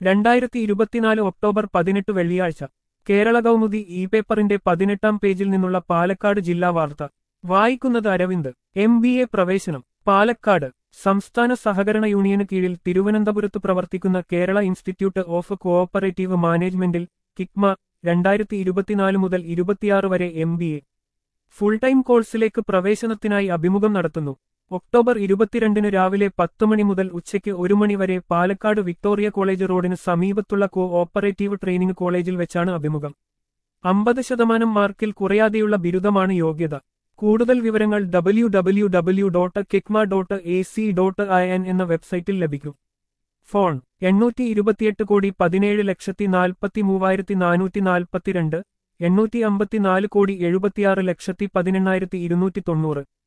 2024 October 18 വെള്ളിയാഴ്ച Kerala Kaumudi E പേപ്പറിന്റെ 18-ാം പേജിൽ നിന്നുള്ള പാലക്കാട് ജില്ലാ വാർത്ത വായിക്കുന്നത് അരവിന്ദ്. MBA പ്രവേശനം പാലക്കാട്. സംസ്ഥാന സഹകരണ യൂണിയന് കീഴിൽ തിരുവനന്തപുരത്ത് പ്രവർത്തിക്കുന്ന കേരള ഇൻസ്റ്റിറ്റ്യൂട്ട് ഓഫ് കോഓപ്പറേറ്റീവ് മാനേജ്മെന്റിൽ കിക്മ 2024 മുതൽ 26 വരെ MBA ഫുൾ ടൈം കോഴ്സിലേക്ക് പ്രവേശനത്തിനായി അഭിമുഖം നടത്തുന്നു. ഒക്ടോബർ 22 രാവിലെ 10 മണി മുതൽ ഉച്ചയ്ക്ക് 1 മണി വരെ പാലക്കാട് വിക്ടോറിയ കോളേജ് റോഡിന് സമീപത്തുള്ള കോഓപ്പറേറ്റീവ് ട്രെയിനിംഗ് കോളേജിൽ വെച്ചാണ് അഭിമുഖം. 50% മാർക്കിൽ കുറയാതെയുള്ള ബിരുദമാണ് യോഗ്യത. കൂടുതൽ വിവരങ്ങൾ www.kicma.ac.in എന്ന വെബ്സൈറ്റിൽ ലഭിക്കും. ഫോൺ 827,17,43,442, 854,76,18,290.